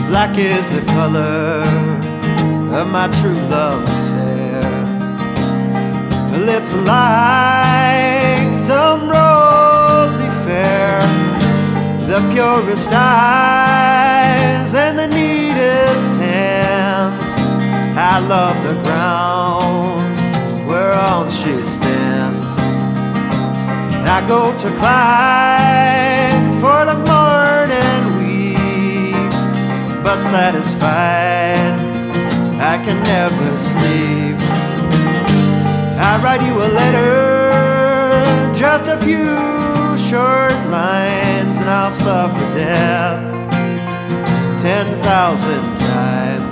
Black is the color of my true love's hair. Her lips are like some rosy fair, the purest eyes and the neatest hands. I love the ground whereon she stands. I go to climb for the morning weep, but satisfied I can never sleep. I write you a letter, just a few short lines, and I'll suffer death 10,000 times.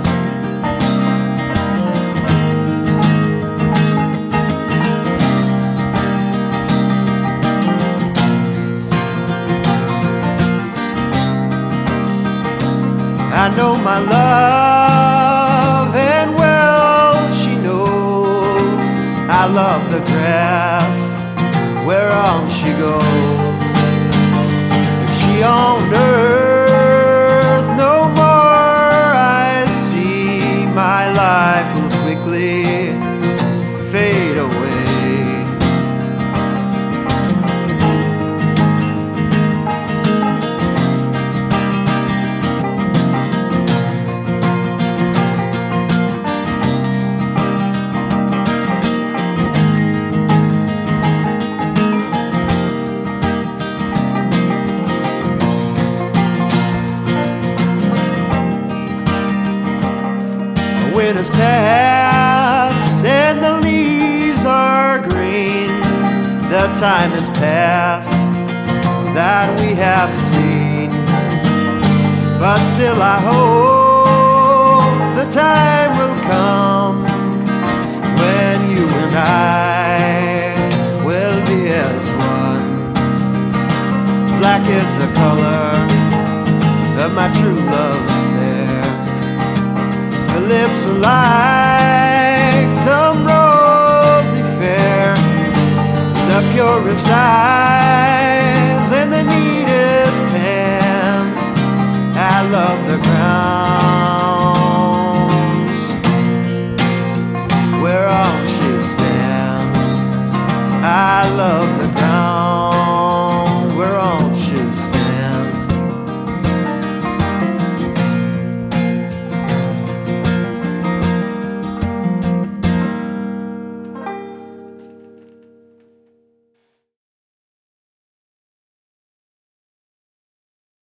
I know my love, and well she knows I love the grass whereon she goes. If she on earth no more I see, my life will quickly fade away. Winter's past and the leaves are green. The time is past that we have seen, but still I hope the time will come when you and I will be as one. Black is the color of my true love's hair. Her lips are like some rosy fair, the purest eyes and the neatest hands. I love the ground